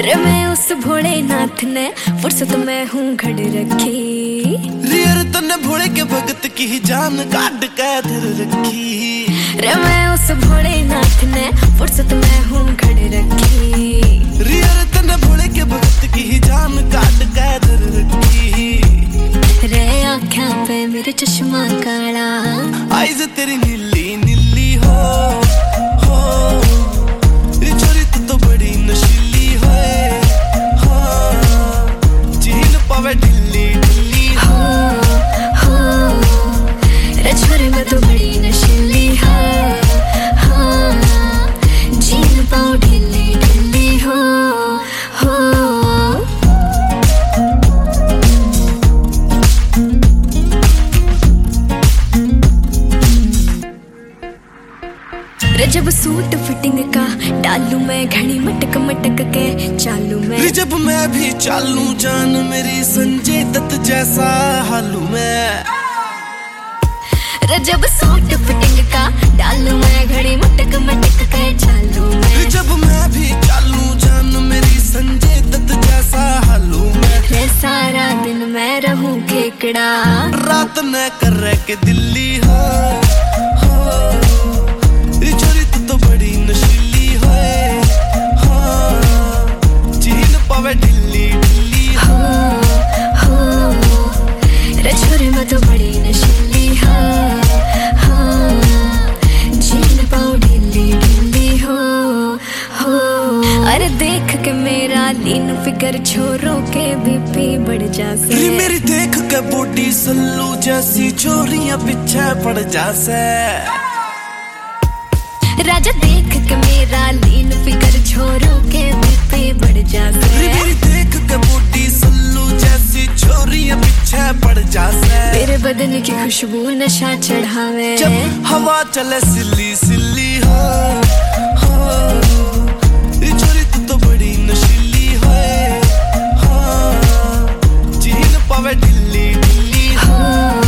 रे मैं उस भोलेनाथ ने फुर्सत में हूँ घड़ रखी। रियर तने भोले के भगत की जान काट के धर रखी। रे मैं उस भोलेनाथ ने फुर्सत में हूँ घड़ रखी। रियर तने भोले के भगत की जान काट के धर रखी। रे आँखों पे मेरे चश्मा काला, आईज तेरी नीली नीली हो छोरी तू तो बड़ी नशीली है। चीन पावे ढिल्ली ढिल्ली हो रे छोरी मैं तो बड़ी नशीली है। जीन पाओ ढिल्ली ढिल्ली हो। रे जब सूट फिटिंग का डालू मैं घड़ी मटक मटक के चालू मैं। जब मैं भी चालू जान मेरी संजय दत्त जैसा हालू मैं। रे जब सूट फिटिंग का डालू मैं घड़ी मटक मटक के चालू मैं। जब मैं भी चालू जान मेरी संजय दत्त जैसा हालू मैं। रे सारा दिन मैं रहूं खेकड़ा, रात न कर के दिल्ली हो छोरी तू तो बड़ी नशीली है। चीन पावे ढिल्ली ढिल्ली हो रे छोरी मैं तो बड़ी नशीली है। जीन पाओ ढिल्ली ढिल्ली हो। अरे देख के मेरा लीन फिगर छोरों के बीपी बढ़ जासे। मेरी देख के बॉडी सल्लू जैसी छोरियां पीछे पड़ जासे। राजा देख के मेरा लीन फिगर छोरों के बीपी बढ़ जासे। मेरी देख के बॉडी सल्लू जैसी छोरियां पीछे पड़ जासे। मेरे बदन की खुशबू नशा चढ़ावे, जब हवा चले सिल्ली सिल्ली हो छोरी तू तो बड़ी नशीली है। चीन पावे ढिल्ली ढिल्ली हो।